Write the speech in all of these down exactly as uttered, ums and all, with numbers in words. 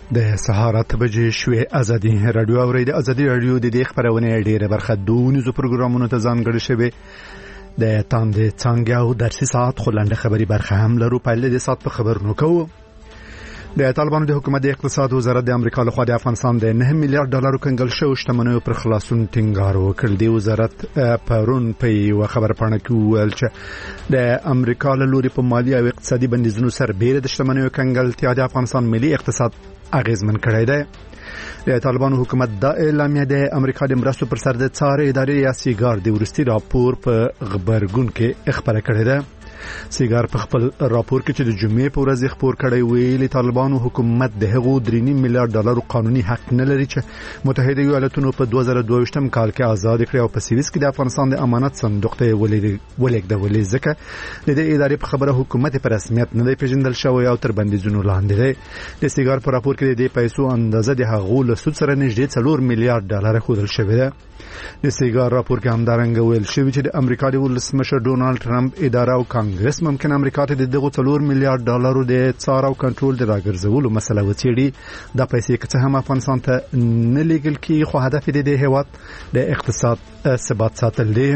د سهار اته بجې شوې ازادي رادیو اوري د ازادي رادیو د دې خبرونه ډیره برخه دونیزو پروګرامونو ته ځانګړي شوی د تاند څنګه او درسي ساعت خلنده خبري برخه هم لرو په لید ساعت په خبرونو کوو د طالبانو د حکومت د اقتصاد وزارت د امریکا له خوا د افغانستان د نه میلیارډ ډالر کنګل شو شتمنیو پر خلاصون ټینګار وکړ. د وزارت پرون په یو خبر پاڼه کې ویل چې د امریکا له لوري په مالی او اقتصادي بندیزونو سربېره د شتمنیو کنګل د افغانستان ملي اقتصاد اغیزمن کړی دی. د طالبانو حکومت د اعلامیه د امریکا د مرستو پر سر د څارې ادارې یا سیګار د ورستي راپور په خبرګون کې خبره کړې ده. سیګار په خپل راپور کې چې د جمعې په ورځ خبر کړی ویلي طالبانو حکومت د هغو درې نیم میلیارډ ډالر قانوني حق نه لري چې متحده ایالاتونو په دوه زره دوه ویشتم کال کې آزاد کړی او په سویس کې د افغانستان د امانت صندوق ته ولېږدولې ځکه د دې ادارې په خبره حکومت په رسمیت نه دی پیژندل شوی او تر بندیزونو لاندې دی. د سیګار په راپور کې د پیسو اندازه د هغو له سود سره نږدې څلور میلیارډ ډالر ښودل شوی ده. د سیګار راپور کې همدارنګه ویل شوی چې د امریکا د ولسمشر ډونالد ټرمپ اداره او کانګرس ممکن امریکا ته د دغه څلور میلیارډ ډالرو د څار او کنټرول د راګرځولو مسله وڅېړي. د پیسې که هم افغانستان ته نه لیږل کیږي خو هدف یې د هیواد د اقتصاد ثبات ساتل دی.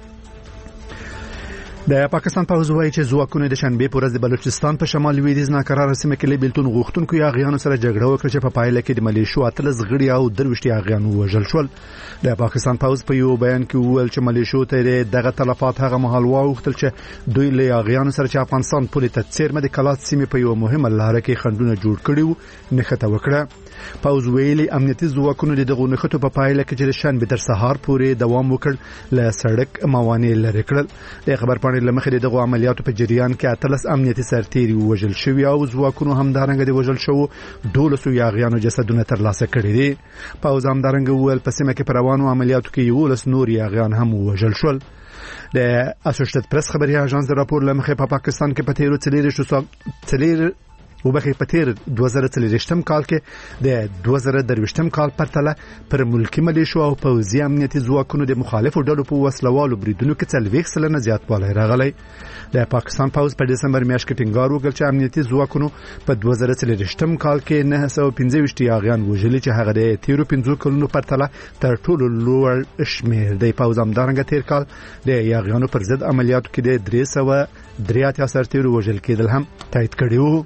د پاکستان پوځ وايي چې ځواکونه د شنبه په ورځ د بلوچستان په شمال لویدیځ ناکراره سیمه کې بیلتون غوښتونکو یاغیانو سره جګړه وکړه چې په پایله کې د ملیشو اتلس غړي او درويشت یاغیان وژل شول. د پاکستان پوځ په یو بیان کې وویل چې ملیشو ته دغه تلفات هغه مهال واوښتل چې دوی له یاغیانو سره چې افغانستان پولې ته څیرمه د کلات سیمه په یو مهمه لار کې خندونه جوړ کړي وو نښته وکړه. پوځ ویلي امنیتي ځواکونو دغه نښتو په پایله کې چې د شنبه تر سهار پورې دوام وکړ له سړک موانع لري کړل. د خبر پاڼې لمخې دغه عملیاتو په جریان کې اتلس امنیتي سرتیري وژل شوی او ځواکونو هم دارنګ دی وژل شو دولس یاغیانو جسدونه ترلاسه کړي دي. پوځ هم دارنګ ویل په سیمه کې پروانو عملیاتو کې یولس نور یاغیان هم وژل شول. د اسوسییټډ پریس خبري اژانس د راپور لمخې په پاکستان کې په تیرو څلېرشتو څلېر وبخې په تیر دوه زره څلېرشتم کال کې د دوه زره درویشتم کال پرتله پر ملکی ملیشو او پوځي امنیتي ځواکونو د مخالفو ډلو په وسلوالو بریدونو کې څلوېښت سلنه زیاتوالی راغلی. د پاکستان پوځ په دسمبر میاشت کې ټینګار وکړ چې امنیتي ځواکونو په دوه زره څلېرشتم کال کې نه سوه پنځه ویشت یاغیان وژلي چې هغه د تیرو پنځو کلونو پرتله تر ټولو لوړ شمېر دی. پوځ همدارنګه تیر کال د یاغیانو پر ضد عملیاتو کې د درې سوه درې اتیا سرتیرو وژل کېدل هم تایید کړي وو.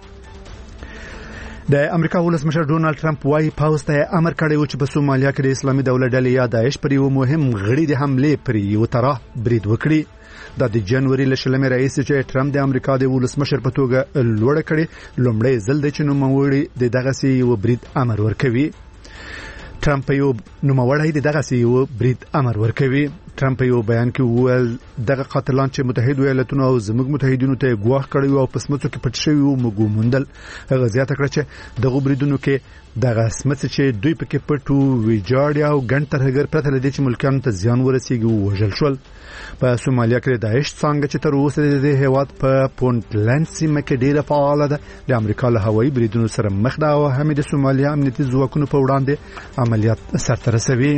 د امریکا ولسمشر ډونالد ټرمپ وايي پوځ ته امر کړی و چې په سومالیا کې د اسلامي دولت ډلې یا داعش پر یو مهم غړي د حمله پر یو طرح برید وکړي. د جنوري له شلمې رئیس چې ټرمپ د امریکا د ولسمشر په توګه لوړ کړي لومړی ځل د چې نوموړي د دغه سی یو برید امر ورکوي. ټرمپ یو نوموړی د دغه سی یو برید امر ورکوي. ټرمپ یو بیان کې وویل دغه قاتلان چې متحده ایالاتونو او زموږ متحدینو ته ګواښ کړی او په سمڅو کې پټ شوی او موږ موندل. هغه زیاته کړه چې دغه بریدونو کې دغه سمڅ چې دوی پکې پټو ویجاړ او ګڼ ترهګر پرته لدی چې ملکانو ته زیان ورسیږي او وژل شول. په سومالیا کې داعش څنګه چې تر اوسه د هیواد په پونټلند سیمه کې ډیره فعال ده د امریکا له هوایي بریدونو سره مخ ده او هم د سومالیا امنیتي ځواکونو په وړاندې عملیات سرته رسوي.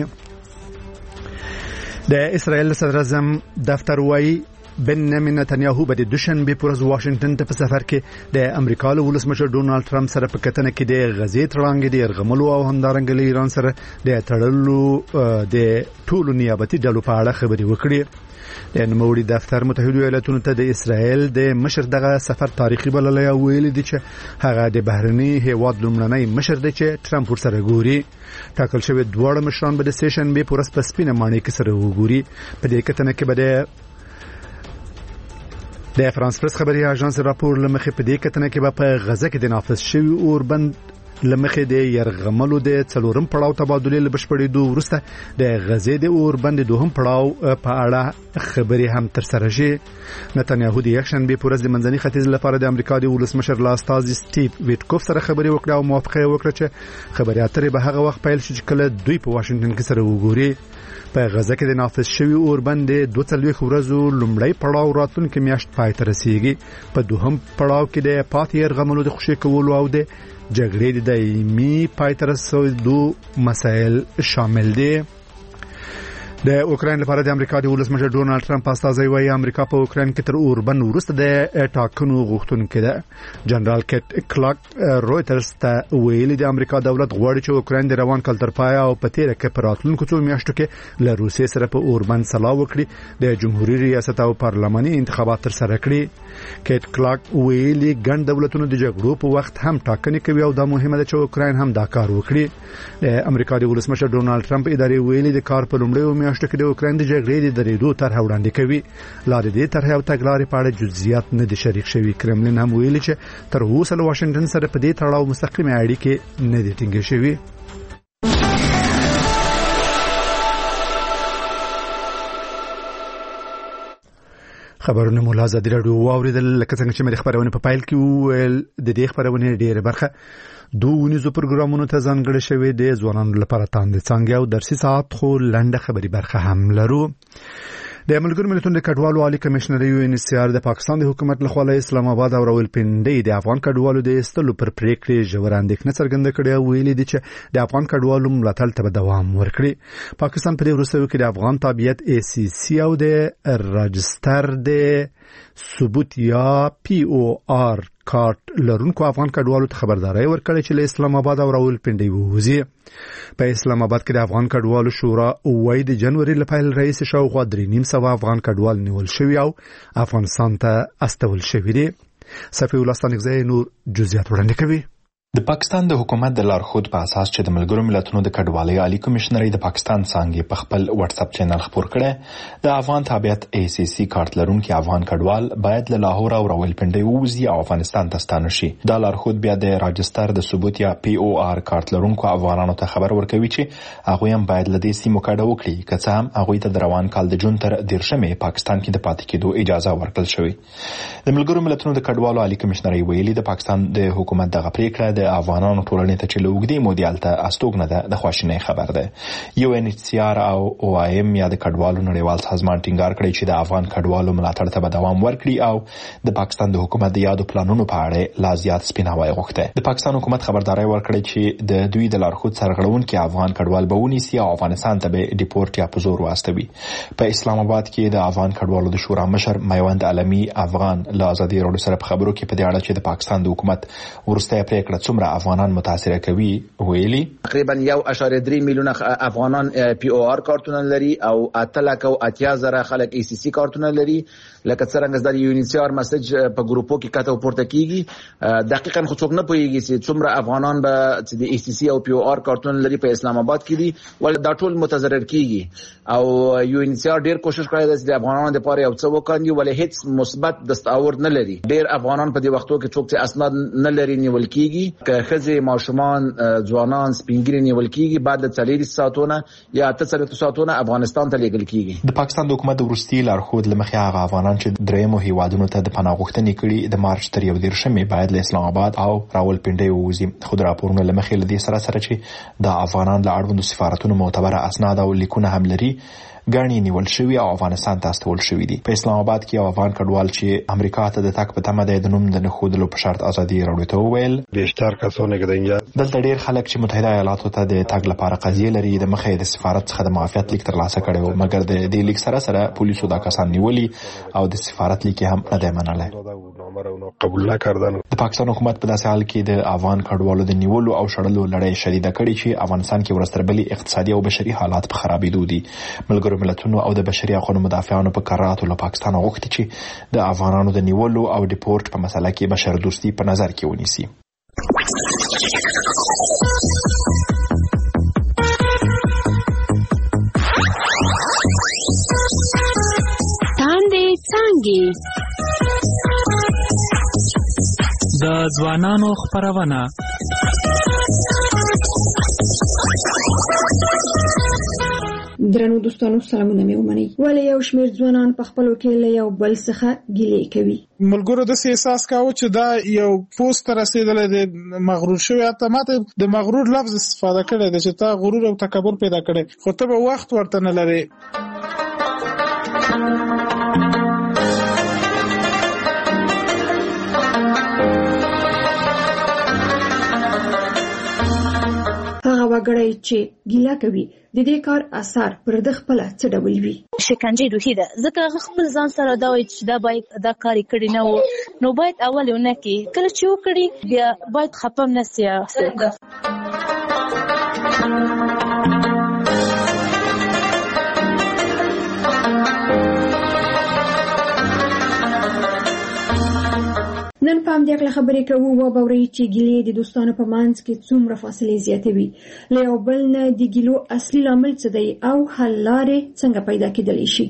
د اسرائیل صدر اعظم دفتر وايي بنیامین نتنیاهو به د دوشنبه پر ورځ واشنگټن ته په سفر کې د امریکا له ولسمشر ډونالد ټرمپ سره په کتنه کې د غزې تړانګې د يرغملو او همدارنګه له ایران سره د تړلو د ټولو نیابتي ډلو په اړه خبرې وکړي. د نوموړي دفتر متحده ایالاتونو ته د اسرائیل د مشر دغه سفر تاریخي بللی او ویلي دي چې هغه د بهرني هیواد لومړنی مشر دی چې ټرمپ ورسره ګوري. ټاکل شوی دواړه مشران به د سیشنبه پر ورځ په سپینه ماڼۍ کې سره وګوري. په دې کتنه کې به د د فرانس پریس خبري اژانس راپور لمخې په دې کتنه کې به په غزه کې د نافذ شوی اوربند لمخې د يرغملو د څلورم پړاو تبادله لبشپړېدو وروسته د غزې د اوربند دوهم پړاو په اړه خبري هم تر سره شي. نتنیاهو د یکشنبه په ورځ د منځني ختیځ لپاره د امریکا د ولسمشر لا استاذ سټیو ویټکوف سره خبري وکړه او موافقه وکړه چې خبري اترې به هغه وخت پیل شي چې کله دوی په واشنگټن کې سره وګوري. په غزه کې د نافذ شوی اوربند د دوه څلوېښت ورځو لومړی پړاو راتلونکي میاشت پای ته رسیږي. په دوهم پړاو کې د پاتې يرغملو د خوشي کولو او د جګړې د دایمي پای ته رسېدو مسایل شامل دي. د اوکرين لپاره د امریکا د ولسمشر ډونالد ټرمپ استازی وايي امریکا په اوکرين کې تر اوربند وروسته د ټاکنو غوښتونکې ده. جنرال کټ کلاک رويټرز ته ویلي د امریکا دولت غواړي چې اوکرين د روان کال تر پای او په تیر کې پراتلونکو څو میاشتو کې له روسیې سره په اوربند سلا وکړي د جمهوریت ریاست او پارلماني انتخابات تر سره کړي. کټ کلاک ویلي ګڼ دولتونو د جګړو په وخت هم ټاکنې کوي او دا مهمه ده چې اوکرين هم دا کار وکړي. د امریکا د ولسمشر ډونالد ټرمپ ادارې ویلي د کار په لومړیو میاشتو کې د اوکرين د جګړې د درېدو طرح وړاندې کوي. لا د دې طرح او تګلارې په اړه جزئیات نه دي شریک شوي. کرملین هم ویلي چې تر اوسه له واشنگټن سره په دې تړاو مستقیمه اړیکې نه دي ټینګې شوي. خبرونه مولا ازادي راډیو واوریدل. لکه څنګه چې مې خبرونه په پایل کې وویل د دې خبرونه ډېره برخه دوه ونیزو پروګرامونو ته ځانګړې شوې د ځوانانو لپاره تاند څنګه او درسي ساعت خو لنډه خبري برخه هم لرو. د ملګرو ملتونو د کډوالو عالی کمشنر یو ان سی آر د پاکستان د حکومت لخوا له اسلام آباد او راولپنډي د افغان کډوالو د استلو پر پریکړې ژور اندېښنه څرګنده کړې او ویلي دي چې د افغان کډوالو ملاتړ ته دوام ورکړي. پاکستان په دې وروستیو کې د افغان تابعیت ای سی سی او د راجستر د ثبوت یا پی او آر کارت لرونکو افغان کډوالو ته خبرداري ورکړې چې له اسلام آباد او راولپنډي ووزي. په اسلام آباد کې د افغان کډوالو شورا وایي د جنوري لپاره رئیس شاوخوا درې نیم سوه افغان کډوال نیول شوی او افغانستان ته استول شوی دي. صفي الله ستانکزی نور جزئیات وړاندې کوي. د پاکستان د حکومت د لارښود په اساس چې د ملګرو ملتونو د کډوالۍ عالی کمشنري د پاکستان څنګه په خپل واتس اپ چینل خبر کړي د افغان تابعیت ای سی سی کارت لرونکي افغان کډوال باید له لاهور او راولپنډي ووزي او افغانستان ته ستانه شي. دا لارښود بیا د راجستر د ثبوت یا پی او آر کارت لرونکو افغانانو ته خبر ورکوي چې هغه هم باید له دې سیمو کډه وکړي که څه هم هغه ته د روان کال د جون تر دیرشمې پاکستان کې د پاتې کېدو اجازه ورکړل شوې. د ملګرو ملتونو د کډوالو عالی کمشنري ویلي د پاکستان د حکومت دغه پریکړه د افغانانو ټولنې ته چې لوګدي مودیال ته استوګنه ده د خواشینۍ خبر ده. یو ان ایچ سی آر او او آی ایم یا د کډوالو نړیوال سازمان ټینګار کړی چې د افغان کډوالو ملاتړ ته دوام ورکړي او د پاکستان د حکومت د یادو پلانونو په اړه لا زیات سپیناوی غوښته. د پاکستان حکومت خبرداري ورکړی چې د دوی د لارښود سرغړونکو افغان کډوال به ونیسي او افغانستان ته به ډیپورت یا په زور واستوي. په اسلام آباد کې د افغان کډوالو د شورا مشر میوند علمي افغان له ازادي راډیو سره په خبرو کې په دې اړه چې د پاکستان د حکومت ورسته پریکړه څومره افغانان متاثر کوي ویلي تقریبا یو اشاریه درې میلیونه افغانان پی او آر کارتونه لري او اتلک او اتیا زره خلک ای سی سی کارتونه لري. لکه څنګه د یو ان سی آر میسج په ګروپو کې کاته پورته کیږي دقیقاً خو څوک نه پوهیږي چې څومره افغانان به د ای سی سی او پی او آر کارتونه لري په اسلام آباد کې دي ول دا ټول متضرر کیږي او یو ان سی آر ډیر کوشش کوي چې د افغانانو لپاره یو څه وکړي ول هیڅ مثبت دستاورد نه لري. ډیر افغانان په دې وختو کې څوک چې اسناد نه لري نیول کیږي که خزي ماشومان ځوانان سپینګری نیول کیږي بعد د څلور ساعتونه یا اته ساعتونه افغانستان ته لیږل کیږي. د پاکستان د حکومت ورستي لارښود لمخې هغه افغانان چې درېمو هیوادونو ته د پناه غوښتنې کړي د مارچ تر یو دیرشمې باید له اسلام آباد او راولپنډي ووزي. خو د راپورونو لمخې لدې سره سره چې د افغانان له اړوندو سفارتونو معتبره اسناد او لیکونه هم لري ګڼې نیول شوی او افغانستان ته استول شوی دي. په اسلام آباد کې یو افغان کډوال چې امریکا ته د تک په تمه د نوم د نخودلو په شرط ازادي راوړی ته ویل بیشتر کسونه کې د انجاز دلته ډیر خلک چې متحده ایالاتو ته د تګ لپاره قضیه لري د مخې د سفارت څخه د معافیت لیک ترلاسه کړي او مګر د دې لیک سره سره پولیسو دا کسان نیولي او د سفارت لیک هم نه دی منلی. قبول نکردن. د پاکستان حکومت په داسې حال کې د افغان کډوالو د نیولو او شړلو لړۍ شدیده کړې چې افغانستان کې ورستربلي اقتصادي او بشري حالات په خرابېدو دي. ملګرو ملتونو او د بشري حقوقو مدافعانو په قراراتو له پاکستان غوښتي چې د افغانانو د نیولو او ډیپورت په مسله کې بشر دوستي په نظر کې ونیسي. تاندې څنګه د ځوانانو خبرونه درنو دوستانو سلامونه مې ومنئ. ولې یو شمېر ځوانان په خپلو کې له یو بل څخه ګیلې کوي؟ ملګرو داسې احساس کاوه چې دا یو پوسټ رسیدلی دی مغرور شوی. حتی ماته د مغرور لفظ استفاده کړی دی چې تا غرور او تکبر پیدا کړی خو ته به وخت ورته نه لرې. وګړی چې ګیله کوي د دې کار اثر پر د خپل څه ډول وي. شکنجه روحي ده، ځکه هغه خپل ځان سره دا وایي چې دا باید دا کار کړی نه و، نو باید اول ونه کې کله چې وکړي بیا باید خپم نه سي. نن په همدې اړه خبرې کوو او باوري چې ګیلې د دوستانو په منځ کې څومره فاصلې زیاتوي، له یو بل نه د ګیلو اصلي لامل څه دی او حل لارې څنګه پیدا کېدلی شي.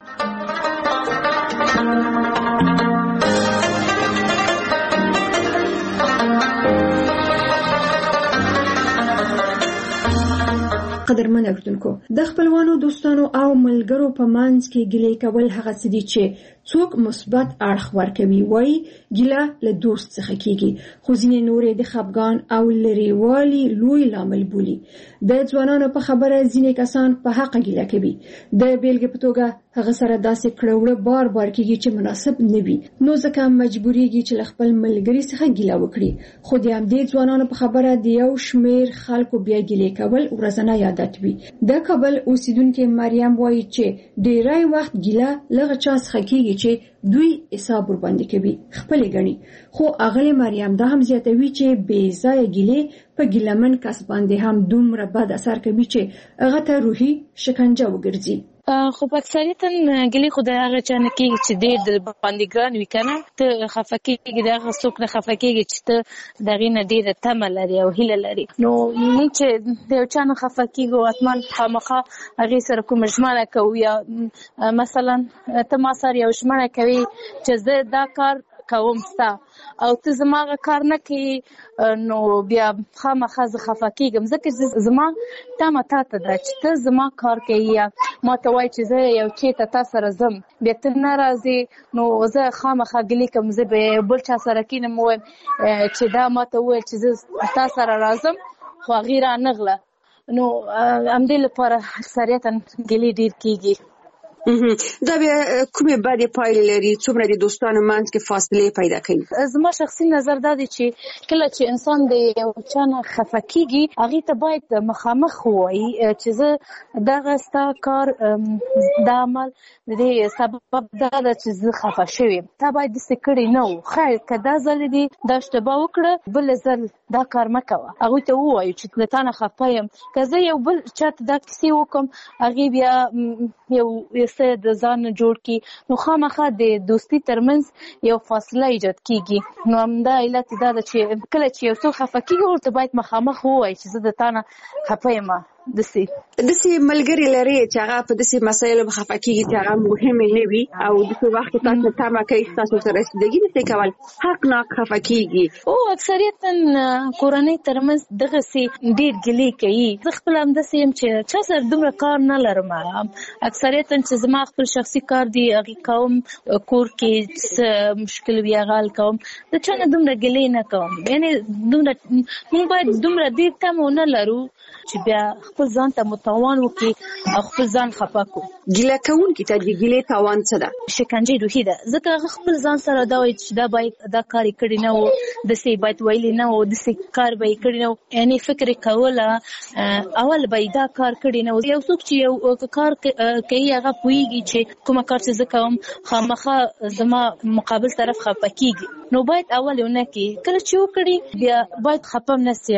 قدرمن اوریدونکو، د خپلوانو دوستانو او ملګرو په منځ کې ګیلې کول هغه څه دي چې څوک مثبت اړخ ورکوي، وایي ګیله له دوست څخه کیږي، خو ځینې نورې د خفګان او لرېوالي لوی لامل بولي. د ځوانانو په خبره ځینې کسان په حق ګیله کوي، د بیلګې په توګه هغه سره داسې کړه بار بار کیږي چې مناسب نه وي، نو ځکه مجبوریږي چې له خپل ملګري څخه ګیله وکړي. خو د همدې ځوانانو په خبره د یو شمېر خلکو بیا ګیلې کول ورځنی عادت وي. د کابل اوسیدونکې مریم وایي چې ډېری وخت ګیله له هغه چا څخه کیږي چې دوی حساب ورباندې کوي، خپلې ګڼي. خو اغلې مریم دا هم زیاتوي چې بې ځایه ګیلې په ګیلمن کس باندې هم دومره بد اثر کوي چې هغه ته روحي شکنجه وګرځي. خو په اکثریتا ګیلې خو د هغه چا نه کېږي چې ډېر د باندې ګران وي که نه، ته خفه کېږي، د هغه څوک نه خفه کېږي چې ته د هغې نه ډېره تمه لري او هیله لري. نو موږ چې د یو چا نه خفه کېږو حتما خامخا هغې سره کومه ژمنه کوو، یا مثلا ته ما سره یو ژمنه کوي چې زه دا کار کوم ستا او ته زما هغه کار نه کوي، نو بیا خامخا زه خفه کېږم، ځکه زما تمه تا ته ده چې ته زما کار کوي، یا ما ته وایي چې زه یو چېرته تا سره ځم بیا ته نه راځې، نو زه خامخا ګیلې کوم. زه به بل چا سره کېنم ووایم چې دا ما ته وویل چې زه تا سره راځم خو هغې رانغله، نو همدې لپاره اکثریتا ګیلې ډېر کېږي. دا بیا کومې بدې پایلې لري، څومره د دوستانو منځ کې فاصلې پیدا کوي؟ زما شخصي نظر دا دی چې کله چې انسان د یو چا نه خفه کېږي هغې ته باید مخامخ ووایي چې زه دغه ستا کار دا عمل د دې سبب دا ده چې زه خفه شوې یم، تا باید داسې کړې نه و، خیر که دا ځل دې دا اشتباه وکړه بل ځل دا کار مه کوه، هغوی ته ووایو چې له تا نه خفه یم. که زه یو بل چا ته دا کیسې وکړم هغې بیا یو د ځان جوړ کی، نو خامخا د دوستي ترمنځ یو فاصله ایجاد کیږي. نو همدا علت دا ده چې کله چې یو څوک خفه کېږي ورته باید مخامخ ووایي چې زه د تا نه خفه یم. داسې داسې ملګري لري چې هغه په داسې مسایلو خفه کېږي چې هغه مهمې نه وي او داسې وخت کې تاسو تمه کوي تاسو سره رسیدګي نشئ کول، حقناک خفه کېږي. او اکثریتا کورنۍ ترمنځ دغسې ډېر ګیلې کوي. زه خپله همداسې یم چې چا سره دومره کار نه لرم، اکثریتا چې زما خپل شخصي کار دی هغې کوم، کور کې څه مشکل وي هغه حل کوم، د چا نه دومره ګیلې نه کوم. یعنې دومره موږ باید دومره ډېر تمه ونه لرو چې بیا خپل ځان ته متاوان وکړي او خپل ځان خفه کړو. ګیله کوونکي ته د ګیلې تاوان څه ده؟ شکنجه روحي ده، ځکه هغه خپل ځان سره دا وایي چې دا باید دا کار یې کړی نه و، داسې باید ویلي نه و، داسې کار به یې کړی نه و، یعنې فکر یې کوله اول به یې دا کار کړی نه و. یو څوک چې یو کار کوي هغه پوهېږي چې کومه کار چې زه کوم خامخا زما مقابل طرف خفه کېږي، نو باید اول یې ونه کړي، کله چې وکړي بیا باید خفه هم نه سي.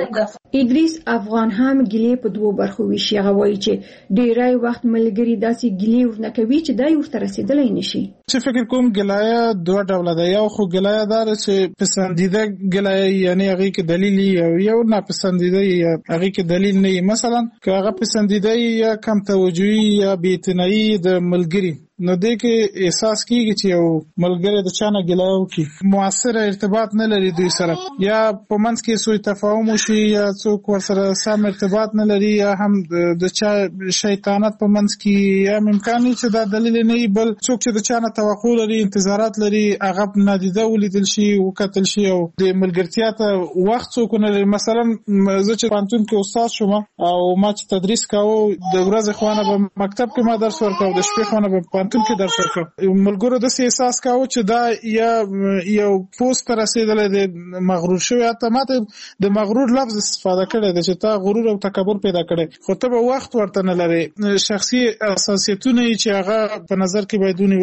ادریس افغان هم ګیلې په دوو برخو ویشي. هغه وایي چې ډېری وخت ملګري داسې ګیلې ورنه کوي چې دا یې ورته رسېدلی نه شي. چې فکر کوم ګیلایه دوه ډوله ده، یو خو ګیلایه دا ده چې پسندیده ګیلایه یعنې هغې کې دلیل وي، او یو ناپسندیده یا هغې کې دلیل نه وي. مثلا که هغه پسندیده یا کم توجهي یا بې اعتنایي د ملګري، نو دې کې احساس کېږي چې یو ملګری د چا نه ګیله وکړي، مؤثره ارتباط نه لري دوی سره، یا په منځ کې سوء تفاهم وشي، یا څوک ورسره سم ارتباط نه لري، یا هم د چا شیطانت په منځ کې، یا امکان وي چې دا دلیل نه وي، بل څوک چې د چا نه توقع لري انتظارات لري هغه نادیده ولیدل شي وکتل شي او د ملګرتیا ته وخت څوک نه لري. مثلا زه چې پانتون کې استاد شوم او ما چې تدریس کاوه د ورځې خوانه په مکتب کې ما درس ورکاو د شپې خوانه په پانتون کې درس ورکاو. ملګرو د احساس کاوه چې دا یا یو پوسټ رسیدل د مغرور شوی ته ماته د مغرور لفظ استفاده کړی د چې تا غرور او تکبر پیدا کړي خو ته به وخت ورته نه لري. شخصي اساسیتونه چې هغه په نظر کې باید ونیول